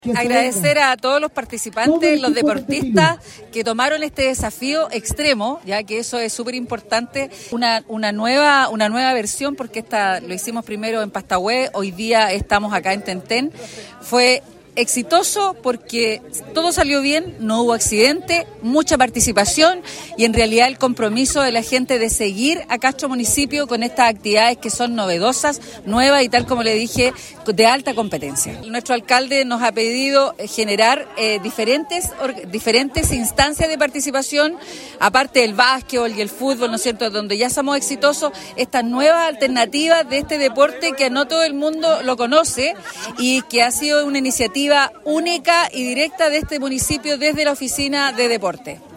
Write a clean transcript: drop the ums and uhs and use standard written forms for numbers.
Agradecer a todos los participantes, los deportistas que tomaron este desafío extremo, ya que eso es súper importante, una nueva versión, porque lo hicimos primero en Pastahue, hoy día estamos acá en Tentén. Fue exitoso porque todo salió bien, no hubo accidente, mucha participación y en realidad el compromiso de la gente de seguir a Castro Municipio con estas actividades que son novedosas, nuevas y tal como le dije, de alta competencia. Nuestro alcalde nos ha pedido generar diferentes instancias de participación, aparte del básquetbol y el fútbol, ¿no es cierto?, donde ya somos exitosos, estas nuevas alternativas de este deporte que no todo el mundo lo conoce y que ha sido una iniciativa única y directa de este municipio desde la oficina de deporte.